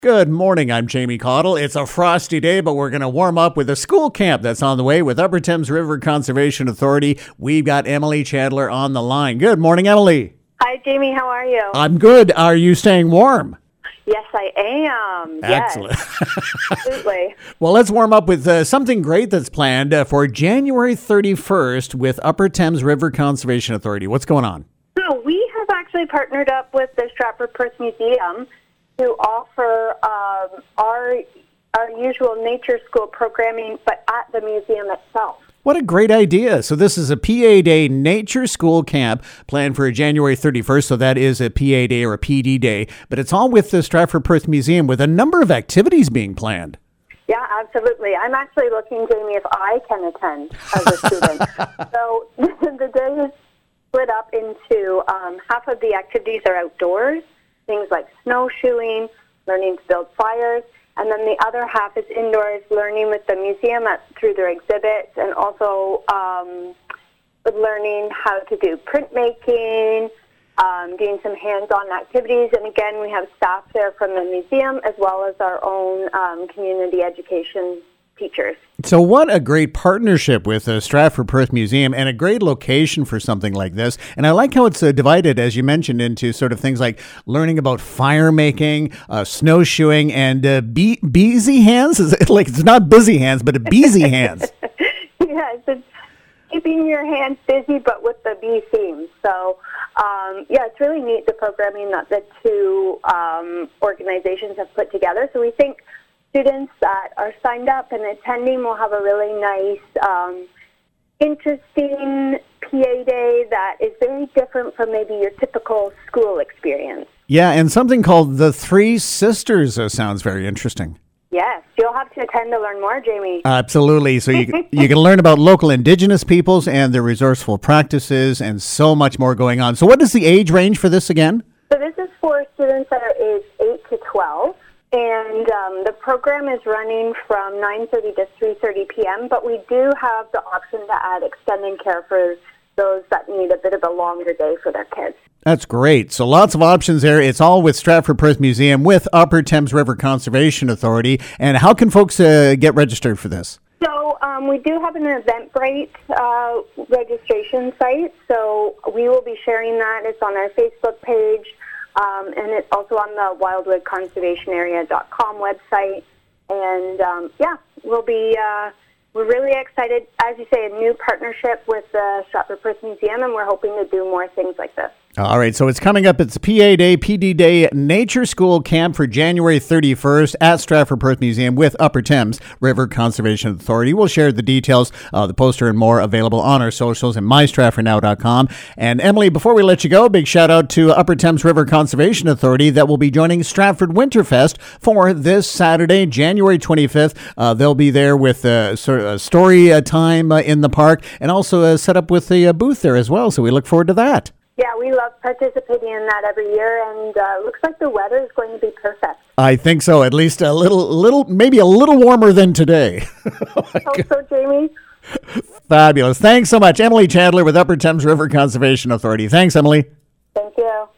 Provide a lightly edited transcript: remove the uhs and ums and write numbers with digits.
Good morning, I'm Jamie Cottle. It's a frosty day, but we're going to warm up with a school camp that's on the way with Upper Thames River Conservation Authority. We've got Emily Chandler on the line. Good morning, Emily. Hi, Jamie. How are you? I'm good. Are you staying warm? Yes, I am. Excellent. Yes, absolutely. Well, let's warm up with something great that's planned for January 31st with Upper Thames River Conservation Authority. What's going on? So we have actually partnered up with the Stratford Perth Museum to offer our usual nature school programming, but at the museum itself. What a great idea. So this is a PA Day Nature School Camp planned for January 31st. So that is a PA Day or a PD Day. But it's all with the Stratford Perth Museum with a number of activities being planned. Yeah, absolutely. I'm actually looking, Jamie, if I can attend as a student. So the day is split up into half of the activities are outdoors, things like snowshoeing, learning to build fires, and then the other half is indoors, learning with the museum through their exhibits, and also learning how to do printmaking, doing some hands-on activities. And again, we have staff there from the museum as well as our own community education teachers. So what a great partnership with the Stratford Perth Museum and a great location for something like this. And I like how it's divided, as you mentioned, into sort of things like learning about fire making, snowshoeing, and beezy hands. Is it like it's not busy hands, but a beezy hands? Yeah, it's keeping your hands busy, but with the bee theme. So, yeah, it's really neat, the programming that the two organizations have put together. So we think students that are signed up and attending will have a really nice, interesting PA day that is very different from maybe your typical school experience. Yeah, and something called the Three Sisters sounds very interesting. Yes, you'll have to attend to learn more, Jamie. Absolutely. So you can learn about local Indigenous peoples and their resourceful practices and so much more going on. So what is the age range for this again? So this is for students that are aged 8 to 12. And the program is running from 9:30 to 3:30 p.m., but we do have the option to add extended care for those that need a bit of a longer day for their kids. That's great. So lots of options there. It's all with Stratford Perth Museum with Upper Thames River Conservation Authority. And how can folks get registered for this? So we do have an Eventbrite registration site, so we will be sharing that. It's on our Facebook page. And it's also on the wildwoodconservationarea.com website. And, yeah, we're really excited. As you say, a new partnership with the Stratford Perth Museum, and we're hoping to do more things like this. All right, so it's coming up. It's PA Day, PD Day, Nature School Camp for January 31st at Stratford Perth Museum with Upper Thames River Conservation Authority. We'll share the details, the poster and more available on our socials and mystratfordnow.com. And Emily, before we let you go, big shout out to Upper Thames River Conservation Authority that will be joining Stratford Winterfest for this Saturday, January 25th. They'll be there with sort of a story time in the park and also set up with a booth there as well. So we look forward to that. Yeah, we love participating in that every year, and looks like the weather is going to be perfect. I think so. At least a little, maybe a little warmer than today. Hope so, Jamie. Fabulous. Thanks so much. Emily Chandler with Upper Thames River Conservation Authority. Thanks, Emily. Thank you.